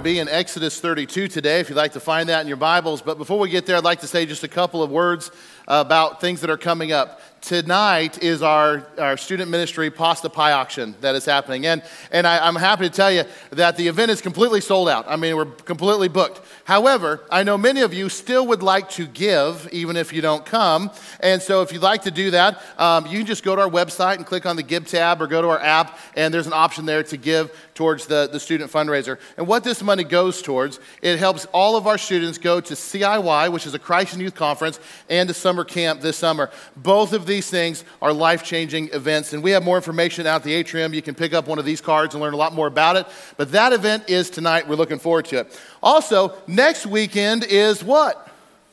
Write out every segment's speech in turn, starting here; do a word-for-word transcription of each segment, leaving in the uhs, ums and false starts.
be in Exodus thirty-two today, if you'd like to find that in your Bibles. But before we get there, I'd like to say just a couple of words about things that are coming up. Tonight is our, our student ministry pasta pie auction that is happening. And, and I, I'm happy to tell you that the event is completely sold out. I mean, we're completely booked. However, I know many of you still would like to give, even if you don't come. And so if you'd like to do that, um, you can just go to our website and click on the Give tab or go to our app, and there's an option there to give towards the, the student fundraiser. And what this money goes towards, it helps all of our students go to C I Y, which is a Christ and Youth Conference, and to summer camp this summer. Both of these things are life-changing events, and we have more information out the atrium. You can pick up one of these cards and learn a lot more about it. But that event is tonight. We're looking forward to it. Also, next weekend is what?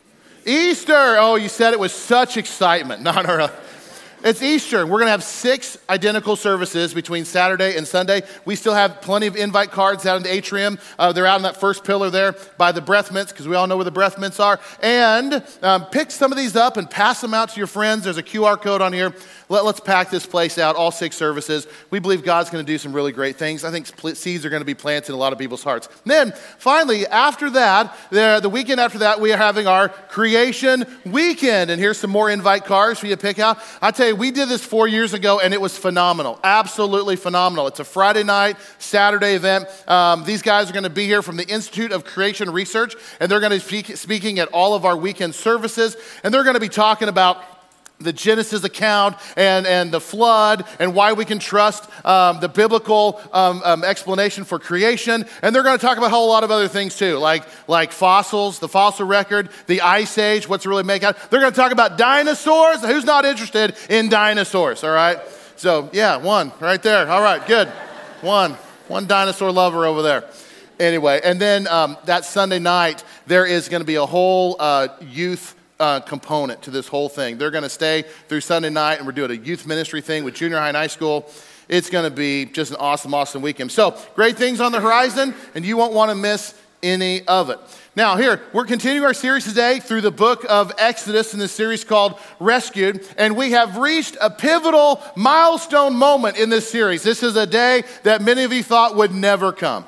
Easter. Oh, you said it with such excitement. No, no, no. It's Easter. We're going to have six identical services between Saturday and Sunday. We still have plenty of invite cards out in the atrium. Uh, they're out in that first pillar there by the breath mints, because we all know where the breath mints are. And um, pick some of these up and pass them out to your friends. There's a Q R code on here. Let, let's pack this place out, all six services. We believe God's going to do some really great things. I think seeds are going to be planted in a lot of people's hearts. And then, finally, after that, the, the weekend after that, we are having our Creation Weekend. And here's some more invite cards for you to pick out. I tell you, we did this four years ago, and it was phenomenal. Absolutely phenomenal. It's a Friday night, Saturday event. Um, these guys are going to be here from the Institute of Creation Research, and they're going to be speaking at all of our weekend services, and they're going to be talking about the Genesis account and, and the flood and why we can trust um, the biblical um, um, explanation for creation. And they're going to talk about a whole lot of other things too, like, like fossils, the fossil record, the ice age, what's really make out. They're going to talk about dinosaurs. Who's not interested in dinosaurs, all right? So, yeah, one right there. All right, good. One. One dinosaur lover over there. Anyway, and then um, that Sunday night, there is going to be a whole uh, youth Uh, component to this whole thing. They're going to stay through Sunday night, and we're doing a youth ministry thing with junior high and high school. It's going to be just an awesome, awesome weekend. So, great things on the horizon, and you won't want to miss any of it. Now, here, we're continuing our series today through the book of Exodus in this series called Rescued, and we have reached a pivotal milestone moment in this series. This is a day that many of you thought would never come.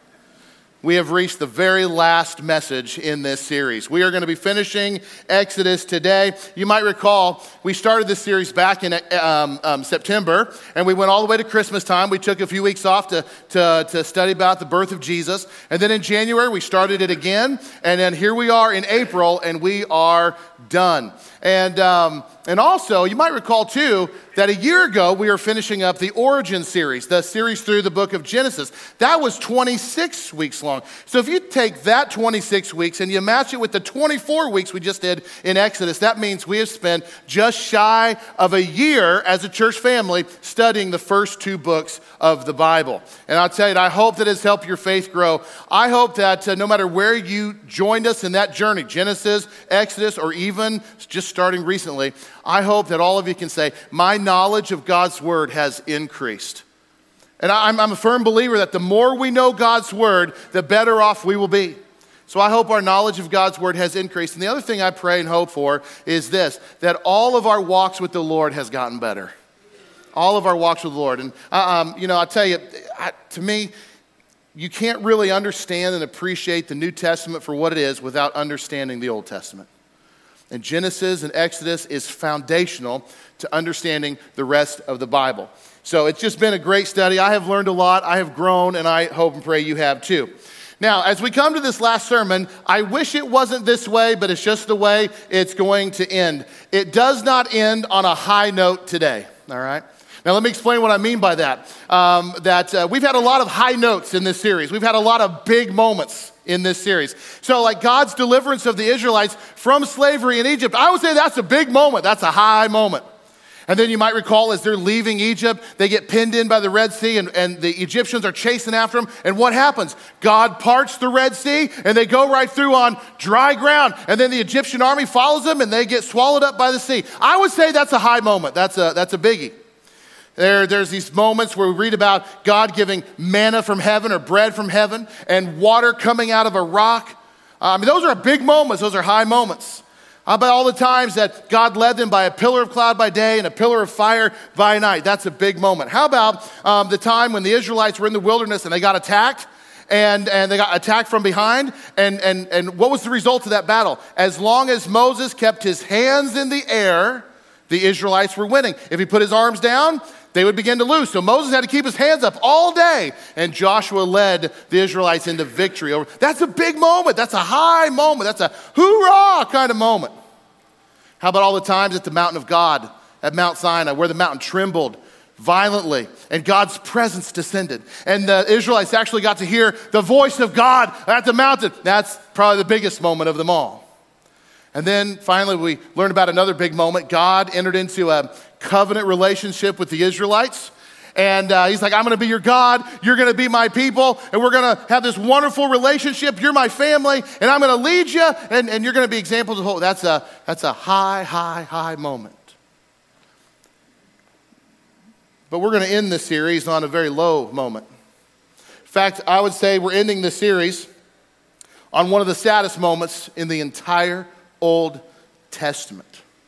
We have reached the very last message in this series. We are going to be finishing Exodus today. You might recall we started this series back in um, um, September, and we went all the way to Christmas time. We took a few weeks off to, to, to study about the birth of Jesus. And then in January, we started it again. And then here we are in April, and we are done. And um, and also, you might recall too, that a year ago, we were finishing up the Origin series, the series through the book of Genesis. That was twenty-six weeks long. So if you take that twenty-six weeks and you match it with the twenty-four weeks we just did in Exodus, that means we have spent just shy of a year as a church family studying the first two books of the Bible. And I'll tell you, I hope that has helped your faith grow. I hope that uh, no matter where you joined us in that journey, Genesis, Exodus, or even just starting recently, I hope that all of you can say, my knowledge of God's word has increased. And I'm, I'm a firm believer that the more we know God's word, the better off we will be. So I hope our knowledge of God's word has increased. And the other thing I pray and hope for is this, that all of our walks with the Lord has gotten better. All of our walks with the Lord. And, uh, um, you know, I'll tell you, I, to me, you can't really understand and appreciate the New Testament for what it is without understanding the Old Testament. And Genesis and Exodus is foundational to understanding the rest of the Bible. So it's just been a great study. I have learned a lot. I have grown, and I hope and pray you have too. Now, as we come to this last sermon, I wish it wasn't this way, but it's just the way it's going to end. It does not end on a high note today, all right? Now, let me explain what I mean by that. Um, that uh, we've had a lot of high notes in this series. We've had a lot of big moments in this series. So like God's deliverance of the Israelites from slavery in Egypt, I would say that's a big moment. That's a high moment. And then you might recall as they're leaving Egypt, they get pinned in by the Red Sea, and, and the Egyptians are chasing after them. And what happens? God parts the Red Sea, and they go right through on dry ground. And then the Egyptian army follows them, and they get swallowed up by the sea. I would say that's a high moment. That's a, that's a biggie. There, there's these moments where we read about God giving manna from heaven or bread from heaven and water coming out of a rock. Uh, I mean, those are big moments. Those are high moments. How about all the times that God led them by a pillar of cloud by day and a pillar of fire by night? That's a big moment. How about um, the time when the Israelites were in the wilderness and they got attacked and, and they got attacked from behind. And, and, and what was the result of that battle? As long as Moses kept his hands in the air, the Israelites were winning. If he put his arms down, they would begin to lose. So Moses had to keep his hands up all day, and Joshua led the Israelites into victory. Over. That's a big moment. That's a high moment. That's a hoorah kind of moment. How about all the times at the mountain of God, at Mount Sinai, where the mountain trembled violently and God's presence descended, and the Israelites actually got to hear the voice of God at the mountain? That's probably the biggest moment of them all. And then finally, we learned about another big moment. God entered into a covenant relationship with the Israelites. And uh, he's like, I'm going to be your God. You're going to be my people. And we're going to have this wonderful relationship. You're my family. And I'm going to lead you. And, and you're going to be examples of hope. That's a, that's a high, high, high moment. But we're going to end this series on a very low moment. In fact, I would say we're ending this series on one of the saddest moments in the entire Old Testament.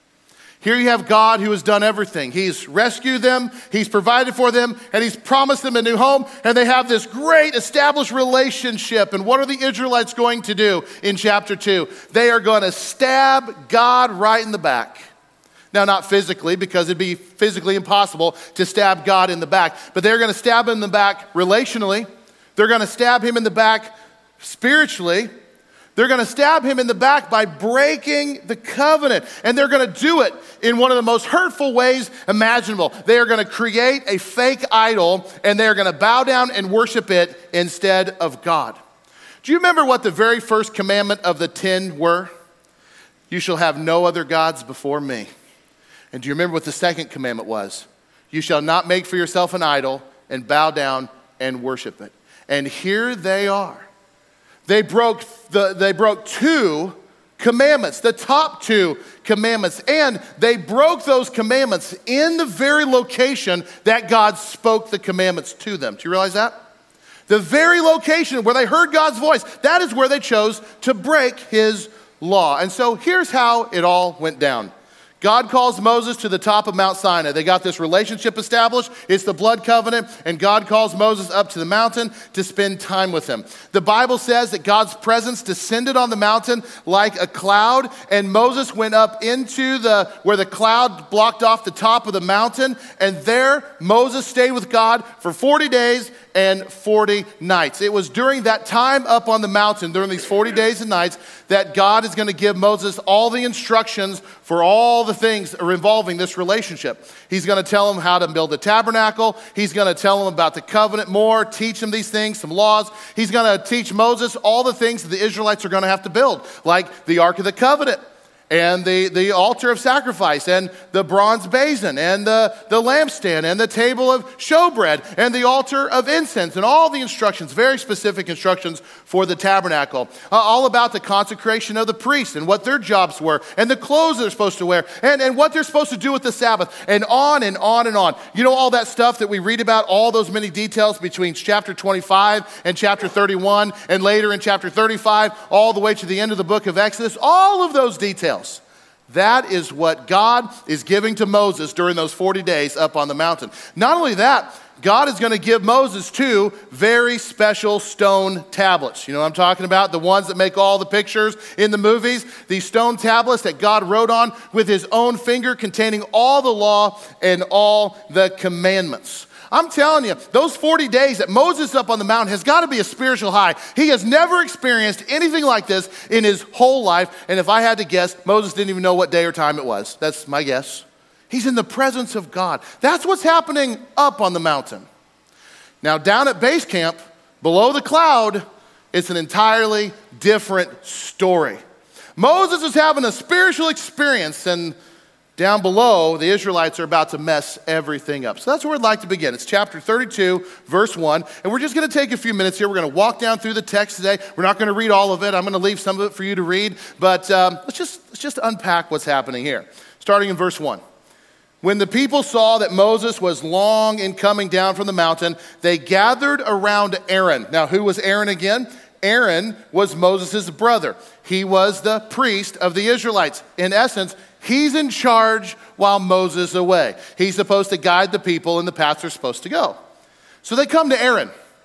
Here you have God who has done everything. He's rescued them, he's provided for them, and he's promised them a new home, and they have this great established relationship. And what are the Israelites going to do in chapter two? They are going to stab God right in the back. Now, not physically, because it'd be physically impossible to stab God in the back, but they're going to stab him in the back relationally. They're going to stab him in the back spiritually. They're going to stab him in the back by breaking the covenant. And they're going to do it in one of the most hurtful ways imaginable. They are going to create a fake idol, and they're going to bow down and worship it instead of God. Do you remember what the very first commandment of the ten were? You shall have no other gods before me. And do you remember what the second commandment was? You shall not make for yourself an idol and bow down and worship it. And here they are. They broke the, they broke two commandments, the top two commandments, and they broke those commandments in the very location that God spoke the commandments to them. Do you realize that? The very location where they heard God's voice, that is where they chose to break his law. And so here's how it all went down. God calls Moses to the top of Mount Sinai. They got this relationship established. It's the blood covenant. And God calls Moses up to the mountain to spend time with him. The Bible says that God's presence descended on the mountain like a cloud. And Moses went up into the, where the cloud blocked off the top of the mountain. And there Moses stayed with God for forty days and forty nights. It was during that time up on the mountain, during these forty days and nights, that God is going to give Moses all the instructions for all the things involving this relationship. He's going to tell him how to build a tabernacle. He's going to tell him about the covenant more, teach him these things, some laws. He's going to teach Moses all the things that the Israelites are going to have to build, like the Ark of the Covenant, and the, the altar of sacrifice, and the bronze basin, and the, the lampstand, and the table of showbread, and the altar of incense, and all the instructions, very specific instructions for the tabernacle. Uh, all about the consecration of the priests, and what their jobs were, and the clothes they're supposed to wear, and, and what they're supposed to do with the Sabbath, and on and on and on. You know, all that stuff that we read about, all those many details between chapter twenty-five and chapter thirty-one, and later in chapter thirty-five, all the way to the end of the book of Exodus, all of those details. That is what God is giving to Moses during those forty days up on the mountain. Not only that, God is going to give Moses two very special stone tablets. You know what I'm talking about? The ones that make all the pictures in the movies. These stone tablets that God wrote on with his own finger, containing all the law and all the commandments. I'm telling you, those forty days that Moses up on the mountain has got to be a spiritual high. He has never experienced anything like this in his whole life. And if I had to guess, Moses didn't even know what day or time it was. That's my guess. He's in the presence of God. That's what's happening up on the mountain. Now, down at base camp, below the cloud, it's an entirely different story. Moses is having a spiritual experience, and down below, the Israelites are about to mess everything up. So that's where I'd like to begin. It's chapter thirty-two, verse one. And we're just going to take a few minutes here. We're going to walk down through the text today. We're not going to read all of it. I'm going to leave some of it for you to read. But um, let's just, let's just unpack what's happening here. Starting in verse one. When the people saw that Moses was long in coming down from the mountain, they gathered around Aaron. Now, who was Aaron again? Aaron was Moses' brother. He was the priest of the Israelites. In essence, he's in charge while Moses is away. He's supposed to guide the people in the path they're supposed to go. So they come to Aaron.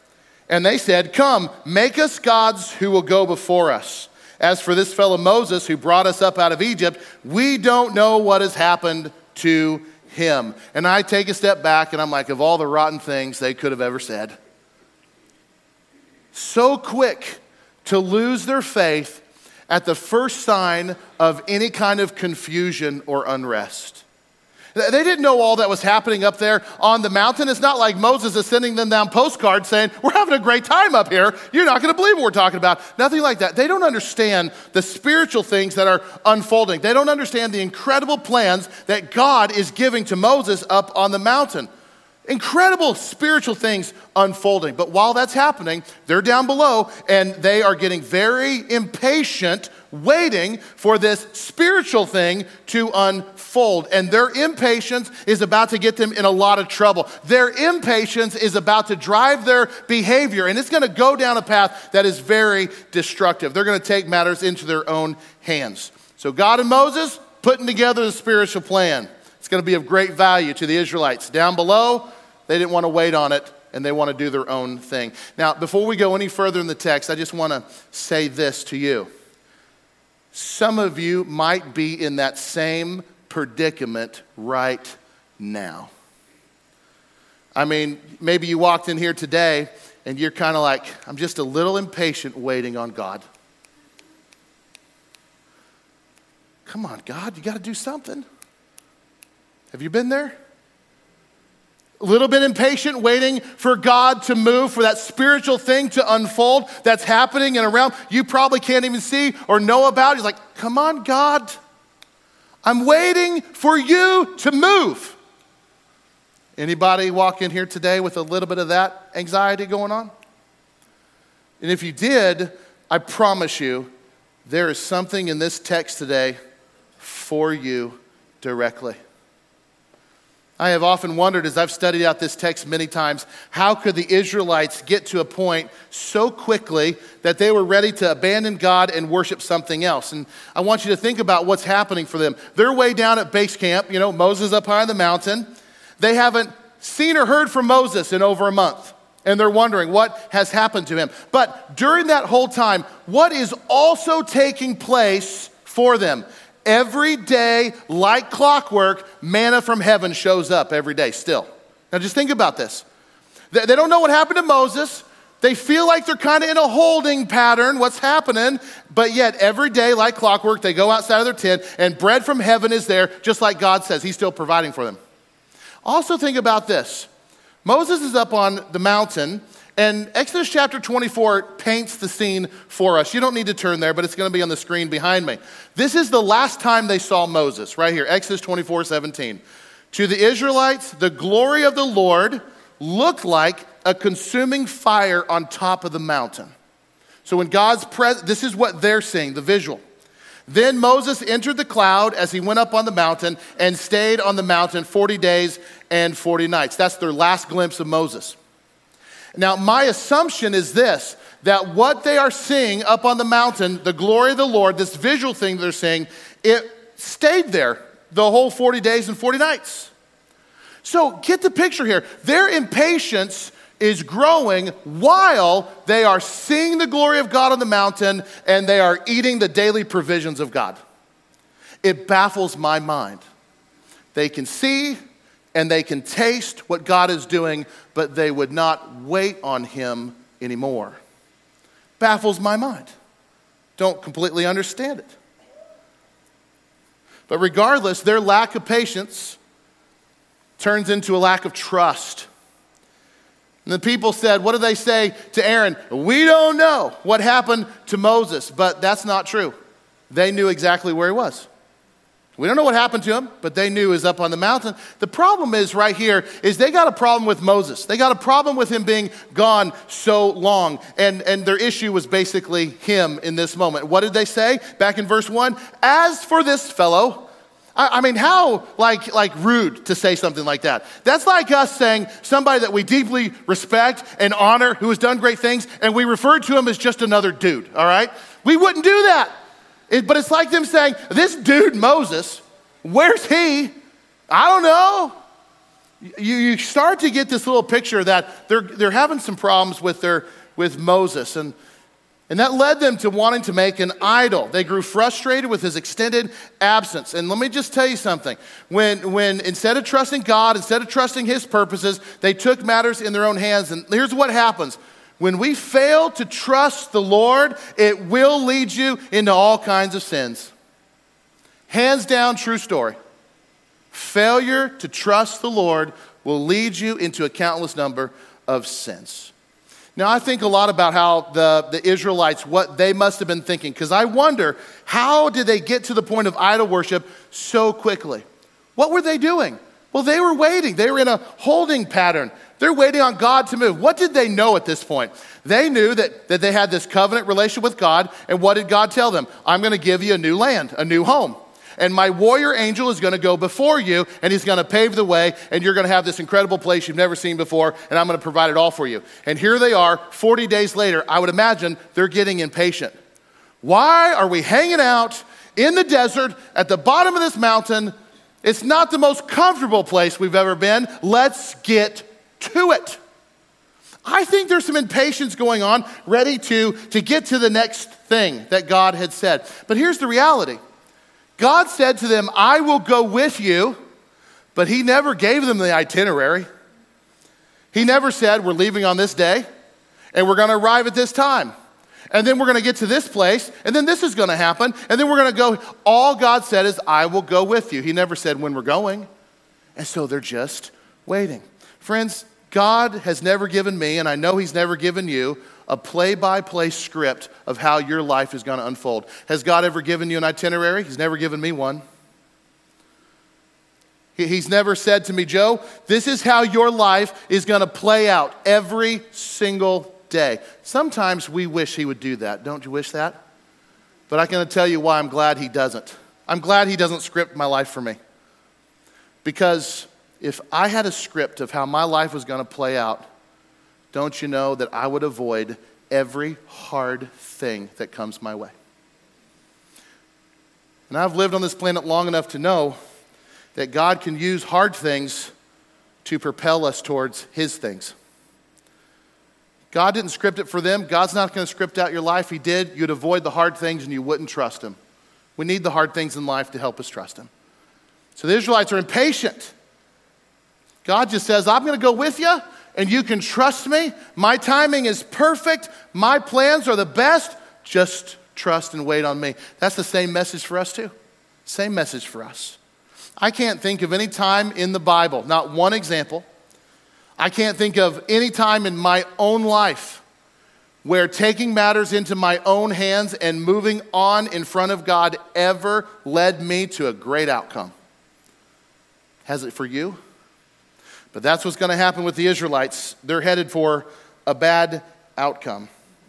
And they said, come, make us gods who will go before us. As for this fellow Moses who brought us up out of Egypt, we don't know what has happened to him. And I take a step back and I'm like, of all the rotten things they could have ever said. So quick to lose their faith at the first sign of any kind of confusion or unrest. They didn't know all that was happening up there on the mountain. It's not like Moses is sending them down postcards saying, we're having a great time up here. You're not going to believe what we're talking about. Nothing like that. They don't understand the spiritual things that are unfolding. They don't understand the incredible plans that God is giving to Moses up on the mountain. Incredible spiritual things unfolding. But while that's happening, they're down below and they are getting very impatient, waiting for this spiritual thing to unfold. And their impatience is about to get them in a lot of trouble. Their impatience is about to drive their behavior, and it's going to go down a path that is very destructive. They're going to take matters into their own hands. So God and Moses putting together the spiritual plan. It's going to be of great value to the Israelites. Down below, they didn't want to wait on it, and they want to do their own thing. Now, before we go any further in the text, I just want to say this to you. Some of you might be in that same predicament right now. I mean, maybe you walked in here today, and you're kind of like, I'm just a little impatient waiting on God. Come on, God, you got to do something. Have you been there? A little bit impatient, waiting for God to move, for that spiritual thing to unfold that's happening in a realm you probably can't even see or know about. He's like, come on, God. I'm waiting for you to move. Anybody walk in here today with a little bit of that anxiety going on? And if you did, I promise you, there is something in this text today for you directly. I have often wondered, as I've studied out this text many times, how could the Israelites get to a point so quickly that they were ready to abandon God and worship something else? And I want you to think about what's happening for them. They're way down at base camp, you know, Moses up high on the mountain. They haven't seen or heard from Moses in over a month, and they're wondering what has happened to him. But during that whole time, what is also taking place for them? Every day, like clockwork, manna from heaven shows up every day still. Now just think about this. They, they don't know what happened to Moses. They feel like they're kind of in a holding pattern, what's happening, but yet every day, like clockwork, they go outside of their tent and bread from heaven is there, just like God says. He's still providing for them. Also think about this. Moses is up on the mountain, and Exodus chapter twenty-four paints the scene for us. You don't need to turn there, but it's going to be on the screen behind me. This is the last time they saw Moses, right here, Exodus twenty-four seventeen. To the Israelites, the glory of the Lord looked like a consuming fire on top of the mountain. So when God's presence, this is what they're seeing, the visual. Then Moses entered the cloud as he went up on the mountain and stayed on the mountain forty days and forty nights. That's their last glimpse of Moses. Now, my assumption is this, that what they are seeing up on the mountain, the glory of the Lord, this visual thing they're seeing, it stayed there the whole forty days and forty nights. So get the picture here. Their impatience is growing while they are seeing the glory of God on the mountain and they are eating the daily provisions of God. It baffles my mind. They can see and they can taste what God is doing, but they would not wait on him anymore. Baffles my mind. Don't completely understand it. But regardless, their lack of patience turns into a lack of trust. And the people said, what do they say to Aaron? We don't know what happened to Moses, but that's not true. They knew exactly where he was. We don't know what happened to him, but they knew he was up on the mountain. The problem is right here is they got a problem with Moses. They got a problem with him being gone so long. And, and their issue was basically him in this moment. What did they say back in verse one? As for this fellow, I, I mean, how like, like rude to say something like that. That's like us saying somebody that we deeply respect and honor who has done great things, and we refer to him as just another dude, all right? We wouldn't do that. It, but it's like them saying, this dude Moses, where's he? I don't know. You, you start to get this little picture that they're, they're having some problems with, their, with Moses. And, and that led them to wanting to make an idol. They grew frustrated with his extended absence. And let me just tell you something. When, when instead of trusting God, instead of trusting his purposes, they took matters in their own hands. And here's what happens. When we fail to trust the Lord, it will lead you into all kinds of sins. Hands down, true story. Failure to trust the Lord will lead you into a countless number of sins. Now, I think a lot about how the, the Israelites, what they must have been thinking, because I wonder, how did they get to the point of idol worship so quickly? What were they doing? Well, they were waiting. They were in a holding pattern. They're waiting on God to move. What did they know at this point? They knew that, that they had this covenant relationship with God, and what did God tell them? I'm going to give you a new land, a new home. And my warrior angel is going to go before you, and he's going to pave the way, and you're going to have this incredible place you've never seen before, and I'm going to provide it all for you. And here they are, forty days later. I would imagine they're getting impatient. Why are we hanging out in the desert at the bottom of this mountain? It's not the most comfortable place we've ever been. Let's get to it. I think there's some impatience going on, ready to, to get to the next thing that God had said. But here's the reality. God said to them, I will go with you, but he never gave them the itinerary. He never said, we're leaving on this day, and we're going to arrive at this time. And then we're going to get to this place, and then this is going to happen, and then we're going to go. All God said is, I will go with you. He never said when we're going. And so they're just waiting. Friends, God has never given me, and I know he's never given you, a play-by-play script of how your life is going to unfold. Has God ever given you an itinerary? He's never given me one. He's never said to me, Joe, this is how your life is going to play out every single day. Sometimes we wish he would do that. Don't you wish that? But I'm going to tell you why I'm glad he doesn't. I'm glad he doesn't script my life for me. Because if I had a script of how my life was going to play out, don't you know that I would avoid every hard thing that comes my way? And I've lived on this planet long enough to know that God can use hard things to propel us towards his things. God didn't script it for them. God's not going to script out your life. He did. You'd avoid the hard things and you wouldn't trust him. We need the hard things in life to help us trust him. So the Israelites are impatient. God just says, I'm going to go with you, and you can trust me. My timing is perfect. My plans are the best. Just trust and wait on me. That's the same message for us too. Same message for us. I can't think of any time in the Bible, not one example. I can't think of any time in my own life where taking matters into my own hands and moving on in front of God ever led me to a great outcome. Has it for you? But that's what's going to happen with the Israelites. They're headed for a bad outcome.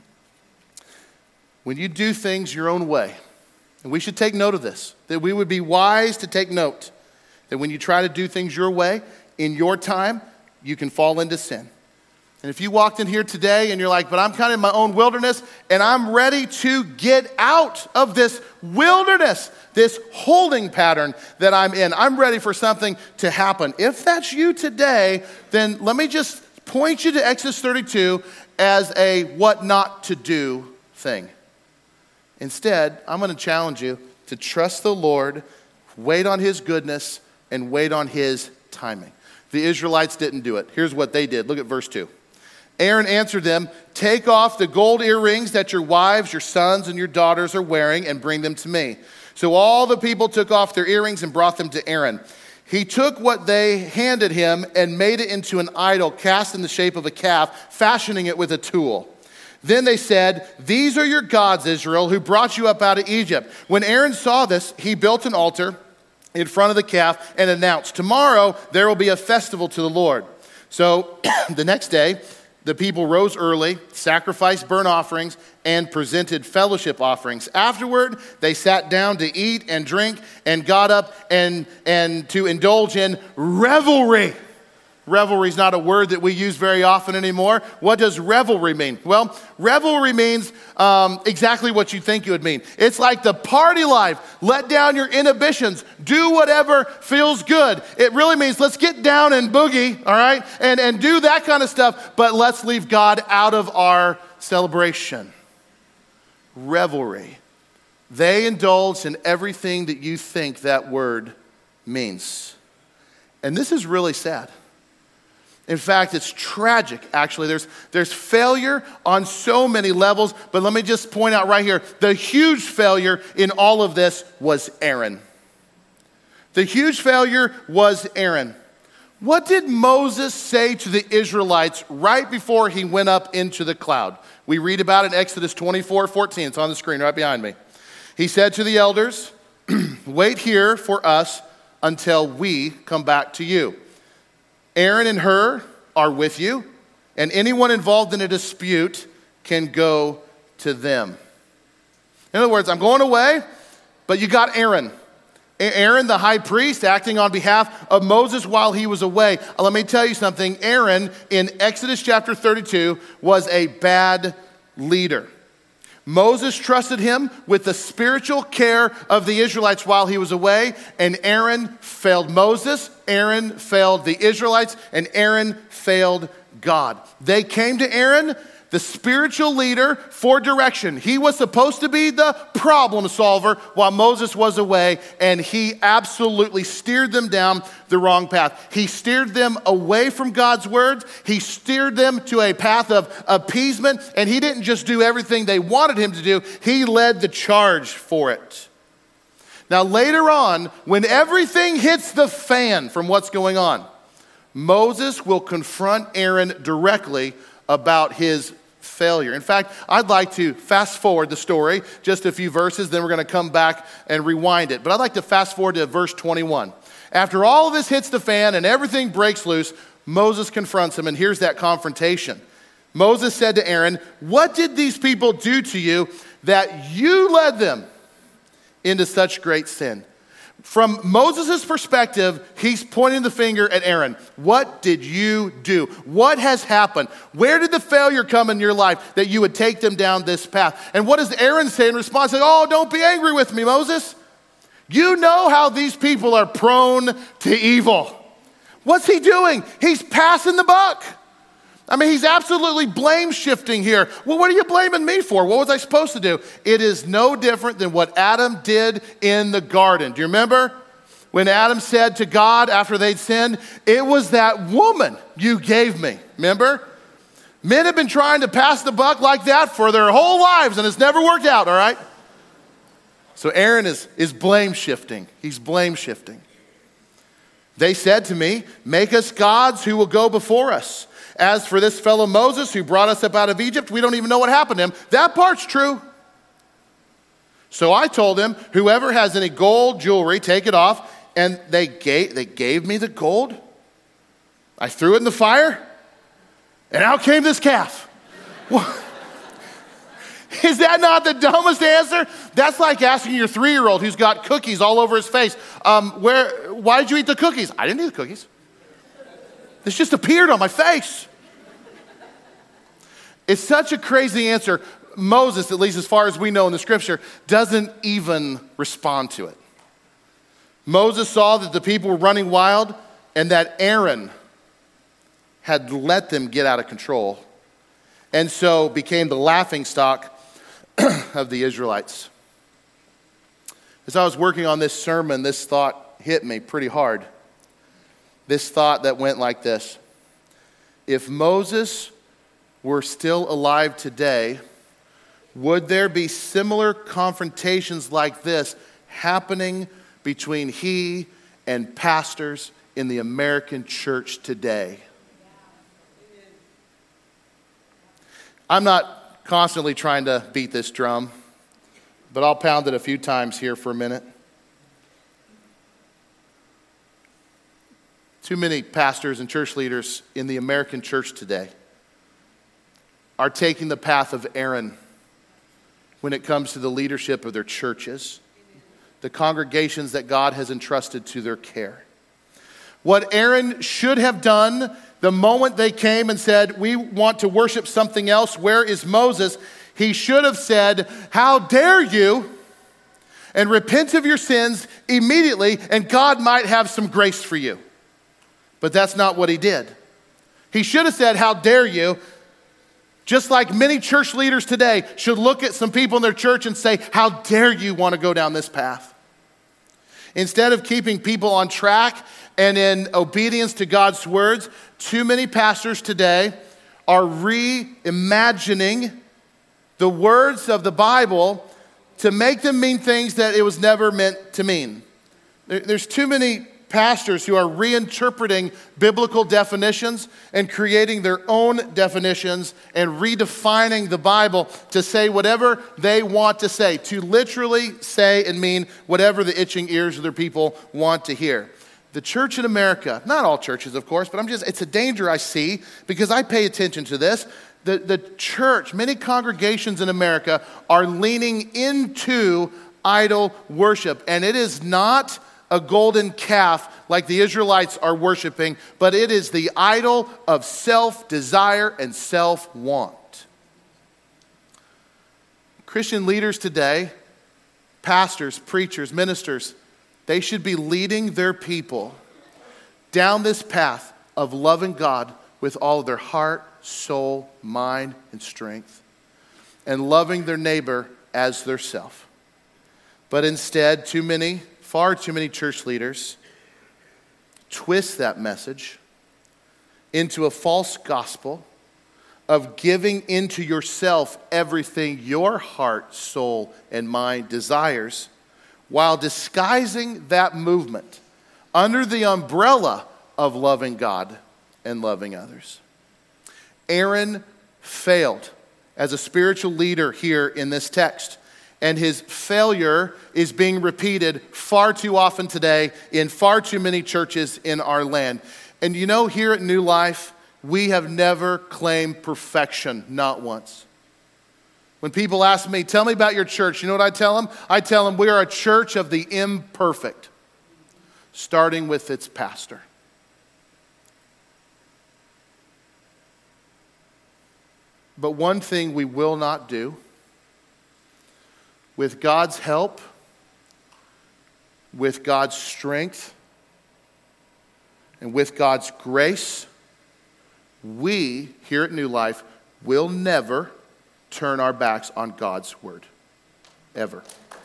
When you do things your own way, and we should take note of this, that we would be wise to take note that when you try to do things your way, in your time, you can fall into sin. And if you walked in here today and you're like, but I'm kind of in my own wilderness, and I'm ready to get out of this wilderness, this holding pattern that I'm in. I'm ready for something to happen. If that's you today, then let me just point you to Exodus thirty-two as a what not to do thing. Instead, I'm going to challenge you to trust the Lord, wait on his goodness, and wait on his timing. The Israelites didn't do it. Here's what they did. Look at verse two. Aaron answered them, take off the gold earrings that your wives, your sons, and your daughters are wearing and bring them to me. So all the people took off their earrings and brought them to Aaron. He took what they handed him and made it into an idol cast in the shape of a calf, fashioning it with a tool. Then they said, these are your gods, Israel, who brought you up out of Egypt. When Aaron saw this, he built an altar in front of the calf and announced, tomorrow there will be a festival to the Lord. So the next day, the people rose early, sacrificed burnt offerings, and presented fellowship offerings. Afterward, they sat down to eat and drink and got up and, and to indulge in revelry. Revelry is not a word that we use very often anymore. What does revelry mean? Well, revelry means um, exactly what you think it would mean. It's like the party life. Let down your inhibitions. Do whatever feels good. It really means let's get down and boogie, all right, and, and do that kind of stuff, but let's leave God out of our celebration. Revelry. They indulge in everything that you think that word means. And this is really sad. In fact, it's tragic, actually. There's, there's failure on so many levels, but let me just point out right here, the huge failure in all of this was Aaron. The huge failure was Aaron. What did Moses say to the Israelites right before he went up into the cloud? We read about it in Exodus twenty-four fourteen. It's on the screen right behind me. He said to the elders, wait here for us until we come back to you. Aaron and Hur are with you, and anyone involved in a dispute can go to them. In other words, I'm going away, but you got Aaron. Aaron, the high priest, acting on behalf of Moses while he was away. Let me tell you something. Aaron, in Exodus chapter thirty-two, was a bad leader. Moses trusted him with the spiritual care of the Israelites while he was away, and Aaron failed Moses, Aaron failed the Israelites, and Aaron failed God. They came to Aaron, the spiritual leader, for direction. He was supposed to be the problem solver while Moses was away, and he absolutely steered them down the wrong path. He steered them away from God's words. He steered them to a path of appeasement, and he didn't just do everything they wanted him to do. He led the charge for it. Now, later on, when everything hits the fan from what's going on, Moses will confront Aaron directly about his failure. In fact, I'd like to fast forward the story just a few verses, then we're going to come back and rewind it. But I'd like to fast forward to verse twenty-one. After all of this hits the fan and everything breaks loose, Moses confronts him, and here's that confrontation. Moses said to Aaron, what did these people do to you that you led them into such great sin? From Moses' perspective, he's pointing the finger at Aaron. What did you do? What has happened? Where did the failure come in your life that you would take them down this path? And what does Aaron say in response? Say, oh, don't be angry with me, Moses. You know how these people are prone to evil. What's he doing? He's passing the buck. I mean, he's absolutely blame shifting here. Well, what are you blaming me for? What was I supposed to do? It is no different than what Adam did in the garden. Do you remember when Adam said to God after they'd sinned, it was that woman you gave me. Remember? Men have been trying to pass the buck like that for their whole lives, and it's never worked out, all right? So Aaron is, is blame shifting. He's blame shifting. They said to me, make us gods who will go before us. As for this fellow Moses who brought us up out of Egypt, we don't even know what happened to him. That part's true. So I told him, whoever has any gold jewelry, take it off. And they gave, they gave me the gold. I threw it in the fire. And out came this calf. Is that not the dumbest answer? That's like asking your three-year-old who's got cookies all over his face, um, where, why did you eat the cookies? I didn't eat the cookies. This just appeared on my face. It's such a crazy answer. Moses, at least as far as we know in the scripture, doesn't even respond to it. Moses saw that the people were running wild and that Aaron had let them get out of control, and so became the laughingstock of the Israelites. As I was working on this sermon, this thought hit me pretty hard. This thought that went like this. If Moses were still alive today, would there be similar confrontations like this happening between he and pastors in the American church today? I'm not constantly trying to beat this drum, but I'll pound it a few times here for a minute. Too many pastors and church leaders in the American church today are taking the path of Aaron when it comes to the leadership of their churches, the congregations that God has entrusted to their care. What Aaron should have done the moment they came and said, we want to worship something else, where is Moses? He should have said, how dare you? And repent of your sins immediately, and God might have some grace for you. But that's not what he did. He should have said, how dare you? Just like many church leaders today should look at some people in their church and say, how dare you want to go down this path? Instead of keeping people on track and in obedience to God's words, too many pastors today are reimagining the words of the Bible to make them mean things that it was never meant to mean. There's too many pastors who are reinterpreting biblical definitions and creating their own definitions and redefining the Bible to say whatever they want to say, to literally say and mean whatever the itching ears of their people want to hear. The church in America, not all churches, of course, but I'm just, it's a danger I see because I pay attention to this. The, the church, many congregations in America are leaning into idol worship, and it is not a golden calf like the Israelites are worshiping, but it is the idol of self-desire and self-want. Christian leaders today, pastors, preachers, ministers, they should be leading their people down this path of loving God with all of their heart, soul, mind, and strength, and loving their neighbor as their self. But instead, too many, far too many church leaders twist that message into a false gospel of giving into yourself everything your heart, soul, and mind desires, while disguising that movement under the umbrella of loving God and loving others. Aaron failed as a spiritual leader here in this text, and his failure is being repeated far too often today in far too many churches in our land. And you know, here at New Life, we have never claimed perfection, not once. When people ask me, tell me about your church, you know what I tell them? I tell them we are a church of the imperfect, starting with its pastor. But one thing we will not do, with God's help, with God's strength, and with God's grace, we here at New Life will never turn our backs on God's word. Ever.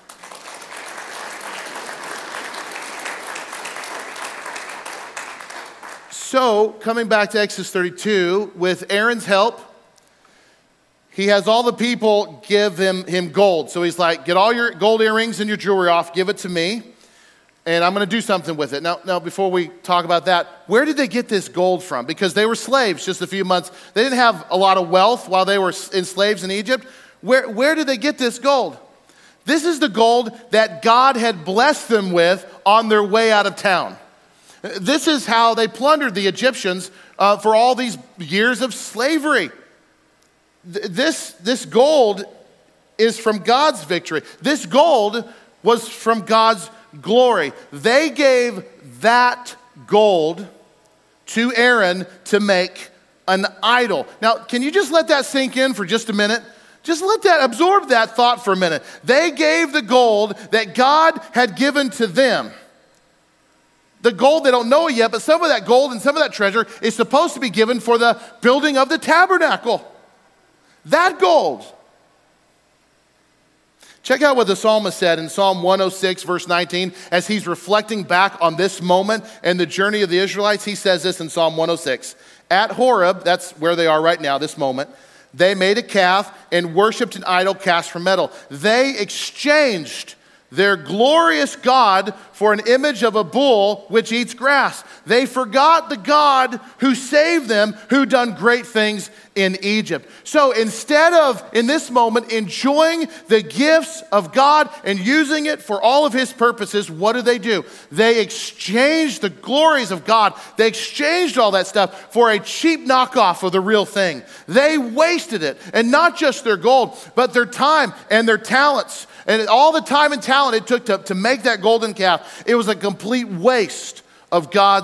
So, coming back to Exodus thirty-two, with Aaron's help, he has all the people give him, him gold. So he's like, get all your gold earrings and your jewelry off, give it to me, and I'm going to do something with it. Now, now, before we talk about that, where did they get this gold from? Because they were slaves just a few months. They didn't have a lot of wealth while they were enslaved in Egypt. Where, where did they get this gold? This is the gold that God had blessed them with on their way out of town. This is how they plundered the Egyptians uh, for all these years of slavery. This, this gold is from God's victory. This gold was from God's glory. They gave that gold to Aaron to make an idol. Now, can you just let that sink in for just a minute? Just let that, absorb that thought for a minute. They gave the gold that God had given to them. The gold, they don't know it yet, but some of that gold and some of that treasure is supposed to be given for the building of the tabernacle. That gold. Check out what the psalmist said in Psalm one oh six, verse nineteen, as he's reflecting back on this moment and the journey of the Israelites. He says this in Psalm one oh six. At Horeb, that's where they are right now, this moment, they made a calf and worshipped an idol cast from metal. They exchanged their glorious God for an image of a bull which eats grass. They forgot the God who saved them, who done great things in Egypt. So instead of, in this moment, enjoying the gifts of God and using it for all of his purposes, what do they do? They exchanged the glories of God. They exchanged all that stuff for a cheap knockoff of the real thing. They wasted it. And not just their gold, but their time and their talents. And all the time and talent it took to, to make that golden calf, it was a complete waste of God's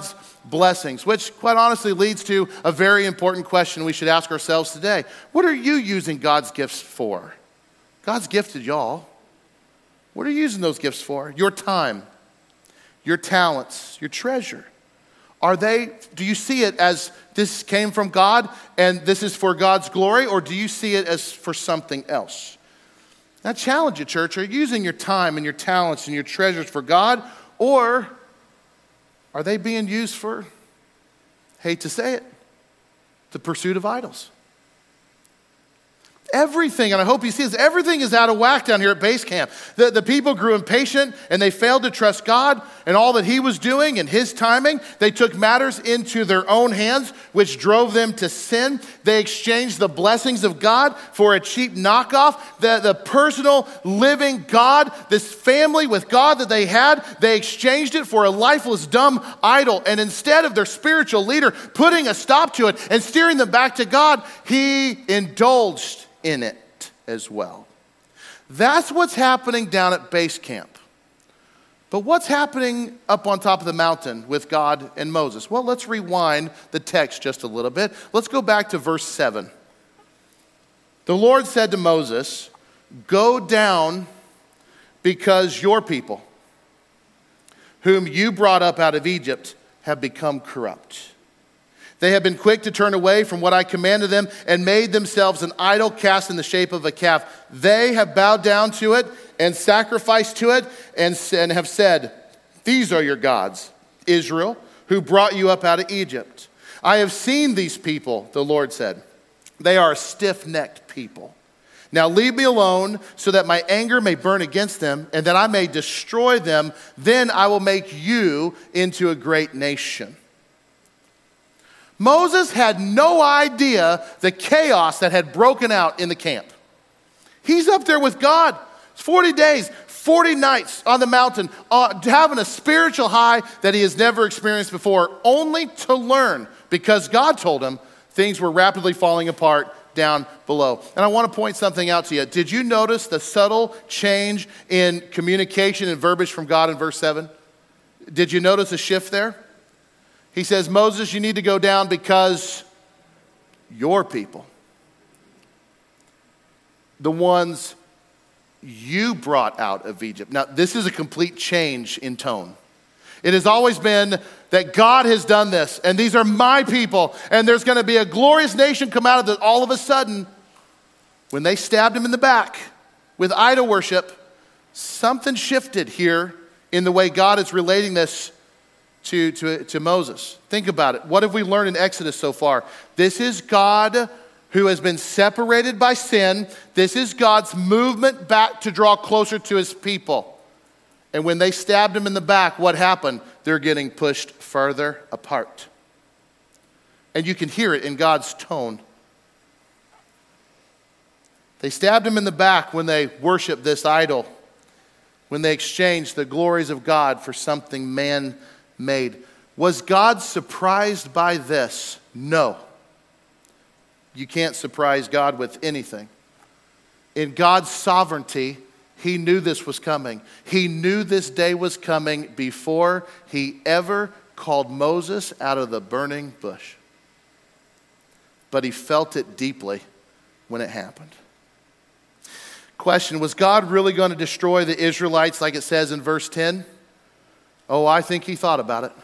blessings, which quite honestly leads to a very important question we should ask ourselves today. What are you using God's gifts for? God's gifted y'all. What are you using those gifts for? Your time, your talents, your treasure. Are they, do you see it as this came from God and this is for God's glory, or do you see it as for something else? I challenge you, church. Are you using your time and your talents and your treasures for God, or are they being used for, hate to say it, the pursuit of idols? Everything, and I hope you see this, everything is out of whack down here at base camp. The, the people grew impatient and they failed to trust God and all that he was doing and his timing. They took matters into their own hands, which drove them to sin. They exchanged the blessings of God for a cheap knockoff. The, the personal living God, this family with God that they had, they exchanged it for a lifeless, dumb idol. And instead of their spiritual leader putting a stop to it and steering them back to God, he indulged in it as well. That's what's happening down at base camp. But what's happening up on top of the mountain with God and Moses? Well, let's rewind the text just a little bit. Let's go back to verse seven. The Lord said to Moses, "Go down, because your people, whom you brought up out of Egypt, have become corrupt. They have been quick to turn away from what I commanded them and made themselves an idol cast in the shape of a calf. They have bowed down to it and sacrificed to it and, and have said, 'These are your gods, Israel, who brought you up out of Egypt.' I have seen these people," the Lord said. "They are a stiff-necked people. Now leave me alone so that my anger may burn against them and that I may destroy them. Then I will make you into a great nation." Moses had no idea the chaos that had broken out in the camp. He's up there with God. It's forty days, forty nights on the mountain, uh, having a spiritual high that he has never experienced before, only to learn, because God told him, things were rapidly falling apart down below. And I want to point something out to you. Did you notice the subtle change in communication and verbiage from God in verse seven? Did you notice a shift there? He says, "Moses, you need to go down because your people, the ones you brought out of Egypt." Now, this is a complete change in tone. It has always been that God has done this, and these are my people, and there's going to be a glorious nation come out of it. All of a sudden, when they stabbed him in the back with idol worship, something shifted here in the way God is relating this To, to, to Moses. Think about it. What have we learned in Exodus so far? This is God who has been separated by sin. This is God's movement back to draw closer to his people. And when they stabbed him in the back, what happened? They're getting pushed further apart. And you can hear it in God's tone. They stabbed him in the back when they worshiped this idol, when they exchanged the glories of God for something man made. Was God surprised by this? No. You can't surprise God with anything. In God's sovereignty, he knew this was coming. He knew this day was coming before he ever called Moses out of the burning bush. But he felt it deeply when it happened. Question, was God really going to destroy the Israelites like it says in verse ten? Oh, I think he thought about it.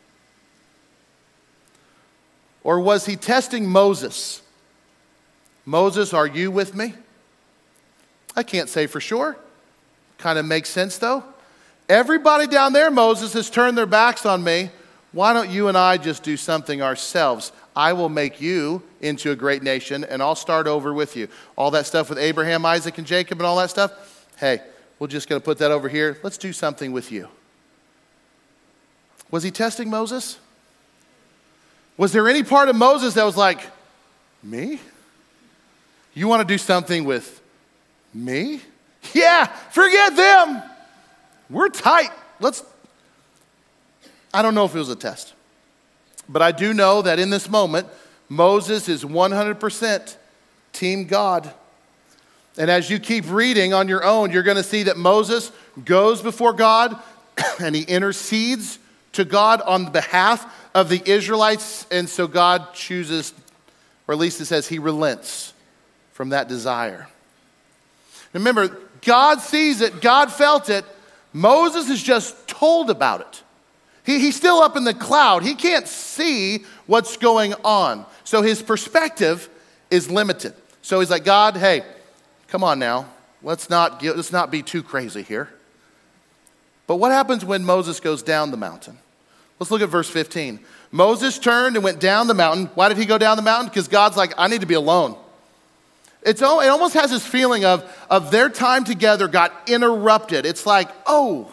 Or was he testing Moses? Moses, are you with me? I can't say for sure. Kind of makes sense though. Everybody down there, Moses, has turned their backs on me. Why don't you and I just do something ourselves? I will make you into a great nation and I'll start over with you. All that stuff with Abraham, Isaac, and Jacob and all that stuff. Hey, we're just going to put that over here. Let's do something with you. Was he testing Moses? Was there any part of Moses that was like, me? You want to do something with me? Yeah, forget them. We're tight. Let's. I don't know if it was a test. But I do know that in this moment, Moses is one hundred percent Team God. And as you keep reading on your own, you're going to see that Moses goes before God and he intercedes to God on behalf of the Israelites, and so God chooses, or at least it says he relents from that desire. Remember, God sees it, God felt it. Moses is just told about it. He, he's still up in the cloud. He can't see what's going on. So his perspective is limited. So he's like, God, hey, come on now. Let's not, get, let's not be too crazy here. But what happens when Moses goes down the mountain? Let's look at verse fifteen. Moses turned and went down the mountain. Why did he go down the mountain? Because God's like, I need to be alone. It's, it almost has this feeling of, of their time together got interrupted. It's like, oh,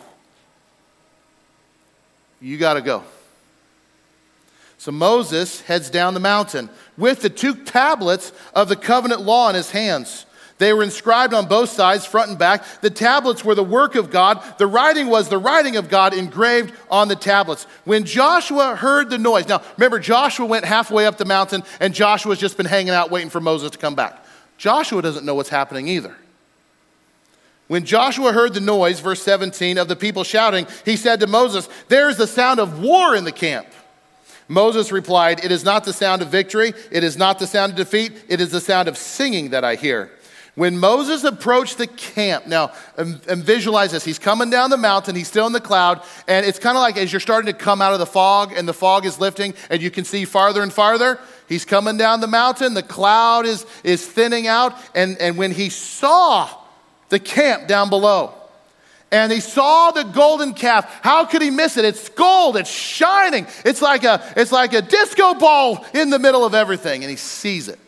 you got to go. So Moses heads down the mountain with the two tablets of the covenant law in his hands. They were inscribed on both sides, front and back. The tablets were the work of God. The writing was the writing of God engraved on the tablets. When Joshua heard the noise, now remember, Joshua went halfway up the mountain and Joshua's just been hanging out waiting for Moses to come back. Joshua doesn't know what's happening either. When Joshua heard the noise, verse seventeen, of the people shouting, he said to Moses, "There's the sound of war in the camp." Moses replied, "It is not the sound of victory. It is not the sound of defeat. It is the sound of singing that I hear." When Moses approached the camp, now um, um, visualize this. He's coming down the mountain. He's still in the cloud. And it's kind of like as you're starting to come out of the fog and the fog is lifting and you can see farther and farther. He's coming down the mountain. The cloud is, is thinning out. And, and when he saw the camp down below and he saw the golden calf, how could he miss it? It's gold. It's shining. It's like a, it's like a disco ball in the middle of everything. And he sees it.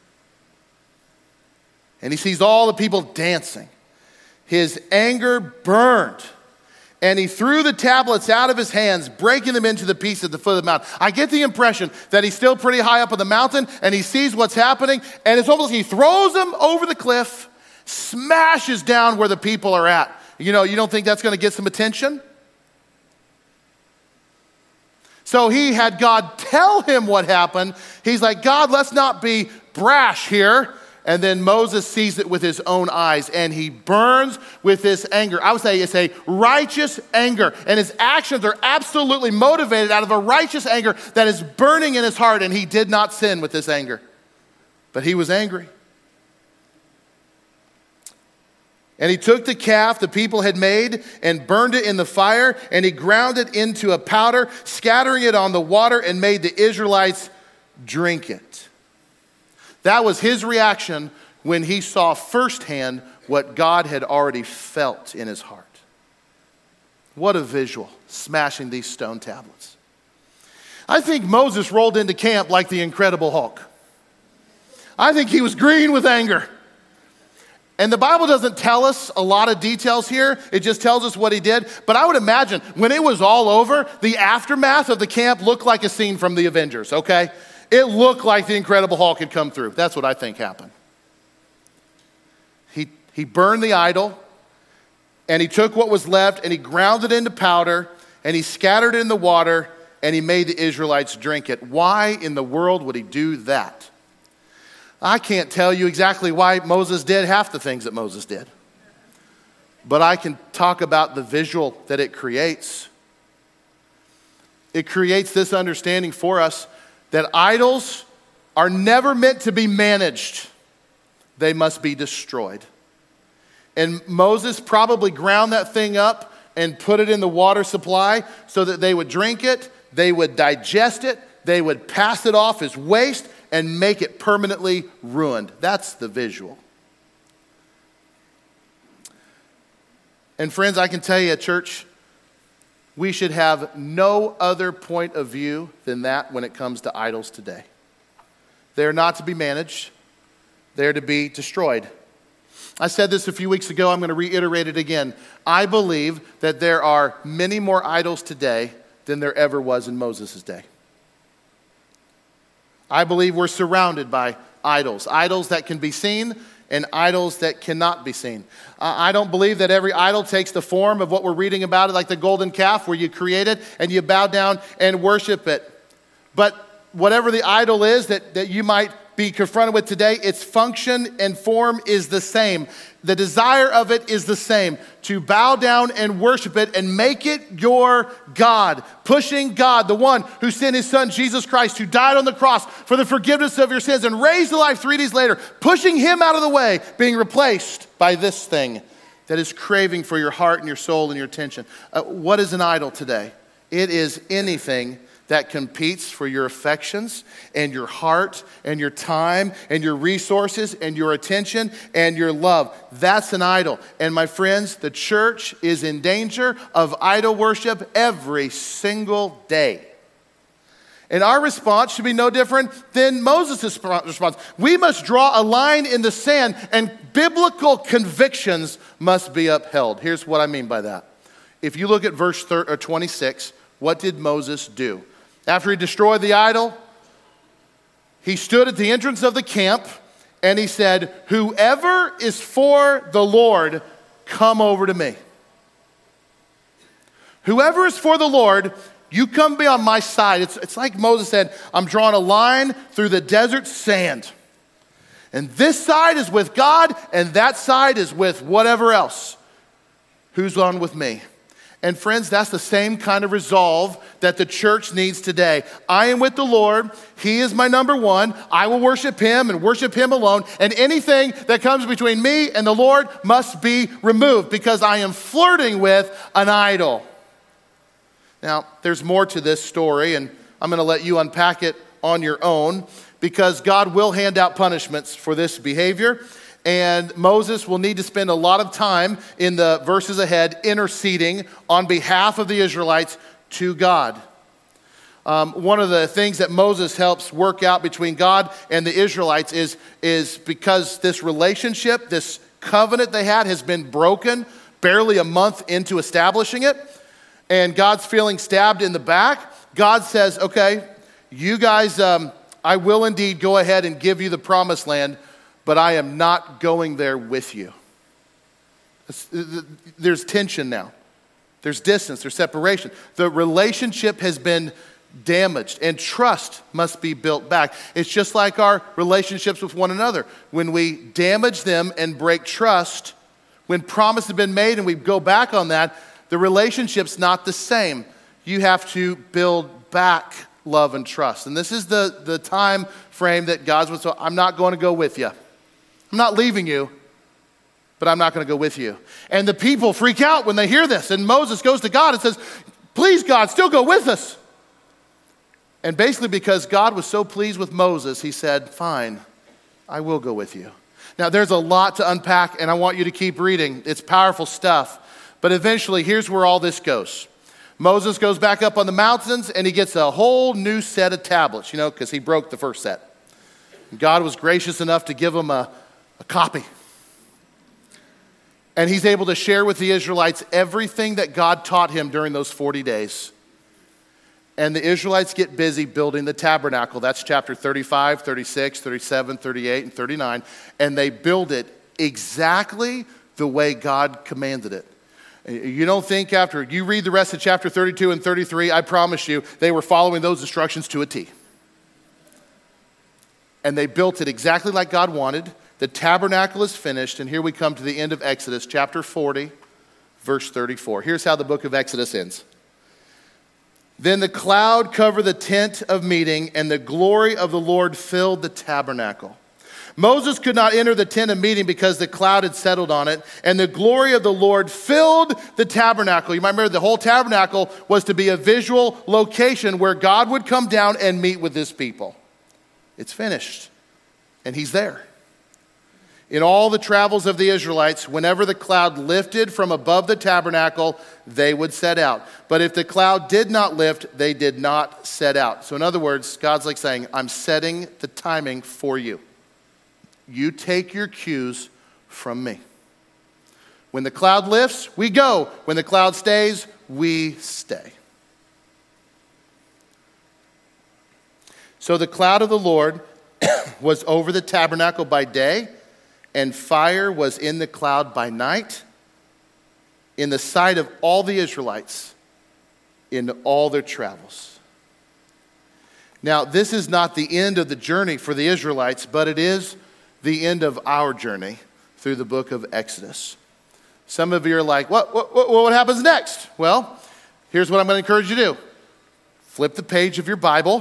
And he sees all the people dancing. His anger burned. And he threw the tablets out of his hands, breaking them into the pieces at the foot of the mountain. I get the impression that he's still pretty high up on the mountain and he sees what's happening. And it's almost like he throws them over the cliff, smashes down where the people are at. You know, you don't think that's going to get some attention? So he had God tell him what happened. He's like, God, let's not be brash here. And then Moses sees it with his own eyes, and he burns with this anger. I would say it's a righteous anger, and his actions are absolutely motivated out of a righteous anger that is burning in his heart, and he did not sin with this anger. But he was angry. And he took the calf the people had made and burned it in the fire, and he ground it into a powder, scattering it on the water, and made the Israelites drink it. That was his reaction when he saw firsthand what God had already felt in his heart. What a visual, smashing these stone tablets. I think Moses rolled into camp like the Incredible Hulk. I think he was green with anger. And the Bible doesn't tell us a lot of details here. It just tells us what he did. But I would imagine when it was all over, the aftermath of the camp looked like a scene from the Avengers, okay? It looked like the Incredible Hulk had come through. That's what I think happened. He, he burned the idol, and he took what was left, and he ground it into powder, and he scattered it in the water, and he made the Israelites drink it. Why in the world would he do that? I can't tell you exactly why Moses did half the things that Moses did. But I can talk about the visual that it creates. It creates this understanding for us that idols are never meant to be managed. They must be destroyed. And Moses probably ground that thing up and put it in the water supply so that they would drink it, they would digest it, they would pass it off as waste and make it permanently ruined. That's the visual. And friends, I can tell you at church, we should have no other point of view than that when it comes to idols today. They're not to be managed. They're to be destroyed. I said this a few weeks ago. I'm going to reiterate it again. I believe that there are many more idols today than there ever was in Moses' day. I believe we're surrounded by idols. Idols that can be seen and idols that cannot be seen. Uh, I don't believe that every idol takes the form of what we're reading about, like the golden calf, where you create it and you bow down and worship it. But whatever the idol is that, that you might be confronted with today, its function and form is the same. The desire of it is the same, to bow down and worship it and make it your God. Pushing God, the one who sent his son, Jesus Christ, who died on the cross for the forgiveness of your sins and raised to life three days later, pushing him out of the way, being replaced by this thing that is craving for your heart and your soul and your attention. Uh, what is an idol today? It is anything that competes for your affections and your heart and your time and your resources and your attention and your love. That's an idol. And my friends, the church is in danger of idol worship every single day. And our response should be no different than Moses' response. We must draw a line in the sand, and biblical convictions must be upheld. Here's what I mean by that. If you look at verse twenty-six, what did Moses do? After he destroyed the idol, he stood at the entrance of the camp and he said, "Whoever is for the Lord, come over to me." Whoever is for the Lord, you come be on my side. It's, it's like Moses said, I'm drawing a line through the desert sand. And this side is with God, and that side is with whatever else. Who's on with me? And friends, that's the same kind of resolve that the church needs today. I am with the Lord. He is my number one. I will worship him and worship him alone. And anything that comes between me and the Lord must be removed because I am flirting with an idol. Now, there's more to this story, and I'm going to let you unpack it on your own because God will hand out punishments for this behavior. And Moses will need to spend a lot of time in the verses ahead interceding on behalf of the Israelites to God. Um, one of the things that Moses helps work out between God and the Israelites is, is because this relationship, this covenant they had has been broken barely a month into establishing it. And God's feeling stabbed in the back. God says, okay, you guys, um, I will indeed go ahead and give you the promised land, but I am not going there with you. There's tension now. There's distance, there's separation. The relationship has been damaged and trust must be built back. It's just like our relationships with one another. When we damage them and break trust, when promises have been made and we go back on that, the relationship's not the same. You have to build back love and trust. And this is the, the time frame that God's with. So I'm not going to go with you. I'm not leaving you, but I'm not going to go with you. And the people freak out when they hear this. And Moses goes to God and says, please, God, still go with us. And basically because God was so pleased with Moses, he said, fine, I will go with you. Now, there's a lot to unpack, and I want you to keep reading. It's powerful stuff. But eventually, here's where all this goes. Moses goes back up on the mountains, and he gets a whole new set of tablets, you know, because he broke the first set. And God was gracious enough to give him a, a copy. And he's able to share with the Israelites everything that God taught him during those forty days. And the Israelites get busy building the tabernacle. That's chapter thirty-five, thirty-six, thirty-seven, thirty-eight, and thirty-nine. And they build it exactly the way God commanded it. You don't think after you read the rest of chapter thirty-two and thirty-three, I promise you, they were following those instructions to a T. And they built it exactly like God wanted. The tabernacle is finished, and here we come to the end of Exodus, chapter forty, verse thirty-four. Here's how the book of Exodus ends. Then the cloud covered the tent of meeting, and the glory of the Lord filled the tabernacle. Moses could not enter the tent of meeting because the cloud had settled on it, and the glory of the Lord filled the tabernacle. You might remember the whole tabernacle was to be a visual location where God would come down and meet with his people. It's finished, and he's there. In all the travels of the Israelites, whenever the cloud lifted from above the tabernacle, they would set out. But if the cloud did not lift, they did not set out. So in other words, God's like saying, I'm setting the timing for you. You take your cues from me. When the cloud lifts, we go. When the cloud stays, we stay. So the cloud of the Lord was over the tabernacle by day, and fire was in the cloud by night, in the sight of all the Israelites in all their travels. Now, this is not the end of the journey for the Israelites, but it is the end of our journey through the book of Exodus. Some of you are like, what, what, what, what happens next? Well, here's what I'm going to encourage you to do. Flip the page of your Bible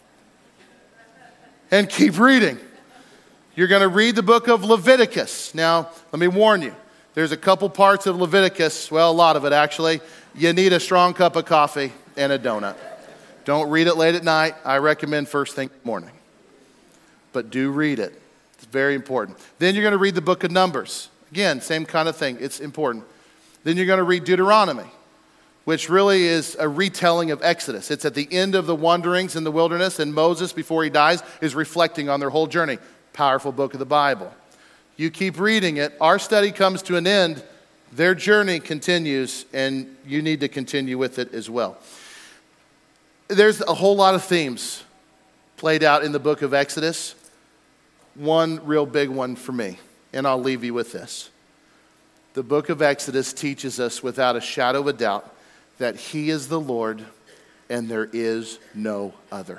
and keep reading. You're going to read the book of Leviticus. Now, let me warn you. There's a couple parts of Leviticus, well, a lot of it actually. You need a strong cup of coffee and a donut. Don't read it late at night. I recommend first thing in the morning. But do read it. It's very important. Then you're going to read the book of Numbers. Again, same kind of thing. It's important. Then you're going to read Deuteronomy, which really is a retelling of Exodus. It's at the end of the wanderings in the wilderness, and Moses, before he dies, is reflecting on their whole journey. Powerful book of the Bible. You keep reading it. Our study comes to an end. Their journey continues, and you need to continue with it as well. There's a whole lot of themes played out in the book of Exodus. One real big one for me, and I'll leave you with this. The book of Exodus teaches us without a shadow of a doubt that He is the Lord and there is no other.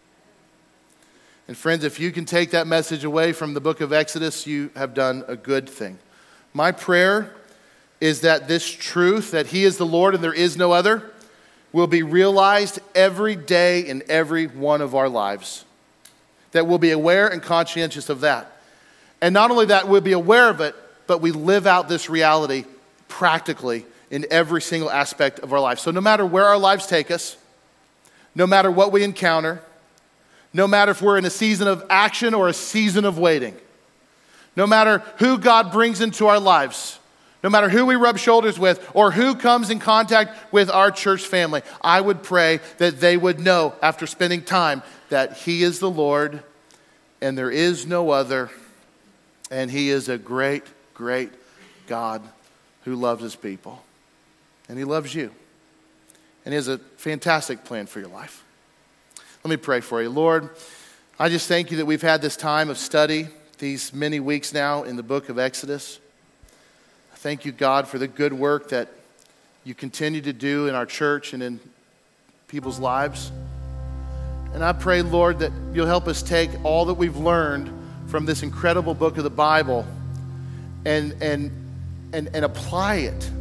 And friends, if you can take that message away from the book of Exodus, you have done a good thing. My prayer is that this truth, that He is the Lord and there is no other, will be realized every day in every one of our lives. That we'll be aware and conscientious of that. And not only that, we'll be aware of it, but we live out this reality practically in every single aspect of our life. So no matter where our lives take us, no matter what we encounter, no matter if we're in a season of action or a season of waiting, no matter who God brings into our lives, no matter who we rub shoulders with or who comes in contact with our church family, I would pray that they would know after spending time that He is the Lord and there is no other, and He is a great, great God who loves His people. And He loves you. And He has a fantastic plan for your life. Let me pray for you. Lord, I just thank You that we've had this time of study, these many weeks now in the book of Exodus. I thank You, God, for the good work that You continue to do in our church and in people's lives. And I pray, Lord, that You'll help us take all that we've learned from this incredible book of the Bible and, and, and, and apply it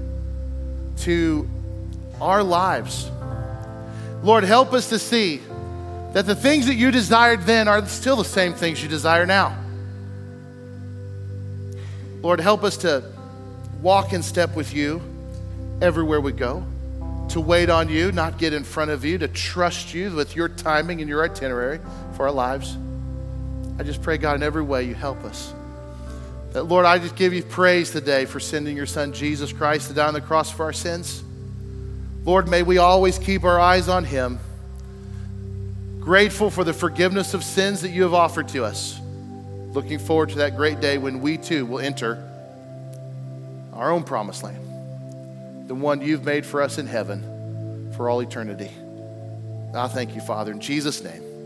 to our lives. Lord, help us to see that the things that You desired then are still the same things You desire now. Lord, help us to walk in step with You everywhere we go, to wait on You, not get in front of You, to trust You with Your timing and Your itinerary for our lives. I just pray, God, in every way You help us. That, Lord, I just give You praise today for sending Your Son, Jesus Christ, to die on the cross for our sins. Lord, may we always keep our eyes on Him, grateful for the forgiveness of sins that You have offered to us. Looking forward to that great day when we too will enter our own promised land, the one You've made for us in heaven for all eternity. I thank You, Father, in Jesus' name.